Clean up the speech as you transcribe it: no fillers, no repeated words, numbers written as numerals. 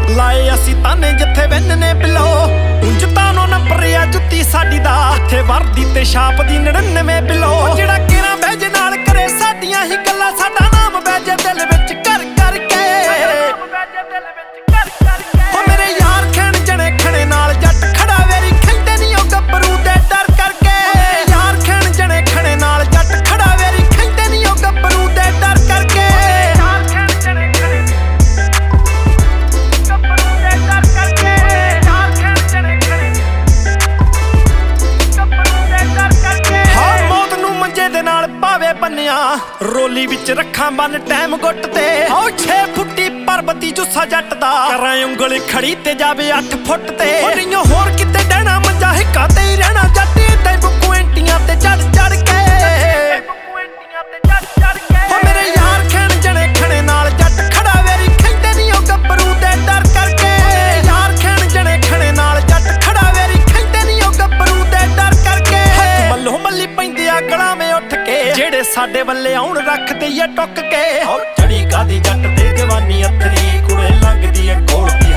ਲਾਏ ਅਸੀਂ ਤਾਨੇ ਜਿੱਥੇ ਵੰਨ ਨੇ ਬਿਲੋ ਉਂਝ ਤਾਂ ਨੋ ਨੰਬਰਿਆ ਜੁੱਤੀ ਸਾਡੀ ਦਾ ਇੱਥੇ ਵਰਦੀ ਤੇ ਛਾਪ ਦੀ 99 ਬਿਲੋ ਜਿਹੜਾ ਕਿਰਾਂ ਬੈਜ ਨਾਲ ਕਰੇ ਸਾਡੀਆਂ ਹੀ ਗੱਲਾਂ ਸਾਡਾ ਨਾਮ ਬੈਜੇ ਦਿਲ ਵਿੱਚ ਕਰ ਕਰਕੇ ਹੋ ਮੇਰੇ ਯਾਰ ਖੈਣ ਜਣੇ ਖਣੇ ਨਾਲ ਜੱਟ ਖੜਾ ਵੇਰੀ ਖੈਂਦੇ ਨਹੀਂ ਉਹ ਗੱਭਰੂ ਦੇ ਡਰ ਕਰਕੇ ਯਾਰ ਖੈਣ ਜਣੇ ਖਣੇ ਨਾਲ ਜੱਟ ਖੜਾ ਵੇਰੀ ਖੈਂਦੇ ਨਹੀਂ ਉਹ ਗੱਭਰੂ ਦੇ ਡਰ ਕਰਕੇ ਯਾਰ ਖੈਣ ਜਣੇ ਖਣੇ ਗੱਭਰੂ ਦੇ ਡਰ ਕਰਕੇ ਯਾਰ ਖੈਣ ਜਣੇ ਖਣੇ ਗੱਭਰੂ ਦੇ ਡਰ ਕਰਕੇ ਹਾਂ ਮੌਤ ਨੂੰ ਮੰਜੇ ਦੇ ਨਾਲ ਪਾਵੇ ਬੰਨਿਆ ਰੋਲੀ ਵਿੱਚ ਰੱਖਾਂ ਬੰਨ ਟਾਈਮ ਗੁੱਟ ਤੇ ਹੋ 6 ਫੁੱਟੀ ਪਰਬਤੀ ਜੁੱਸਾ ਜੱਟ ਦਾ ਕਰਾਂ ਉਂਗਲ ਖੜੀ ਤੇ ਜਾਵੇ 8 ਫੁੱਟ ਤੇ ਨਹੀਂ ਹੋਰ ਕਿਤੇ ਡਹਿਣਾ ਮੰਜਾ ਹਿੱਕਾ ਤੇ ਹੀ ਰਹਿਣਾ ਜੱਟ ਏਦਾਂ ਹੀ ਬਕੁਐਂਟੀਆਂ ਤੇ ਚੜ ਚੜ ਕੇ ਹੋ ਮੇਰੇ ਯਾਰ ਖੈਣ ਜਣੇ ਖਣੇ ਨਾਲ ਜੱਟ ਖੜਾ ਵੇਰੀ ਖੈਂਦੇ ਨਹੀਂ ਉਹ ਗੱਭਰੂ ਦੇ ਡਰ ਕਰਕੇ ਯਾਰ ਖੈਣ ਜਣੇ ਖਣੇ ਨਾਲ ਜੱਟ ਖੜਾ ਵੇਰੀ ਖੈਂਦੇ ਨਹੀਂ ਉਹ ਗੱਭਰੂ ਦੇ ਡਰ ਕਰਕੇ ਮੱਲੋ ਮੱਲੀ ਪੈਂਦੇ ਆ ਗਲਾਵੇਂ ਉੱਠ ਕੇ ਜਿਹੜੇ ਸਾਡੇ ਵੱਲੇ ਆਉਣ ਰੱਖਦੇ ਆ ਟੁੱਕ ਕੇ ਹੋ ਚੜੀ ਕਾਦੀ ਜੱਟ ਤੇ ਜਵਾਨੀ ਅਥਰੀ ਕੁੜੇ ਲੰਘਦੀ ਐ ਕੋਲ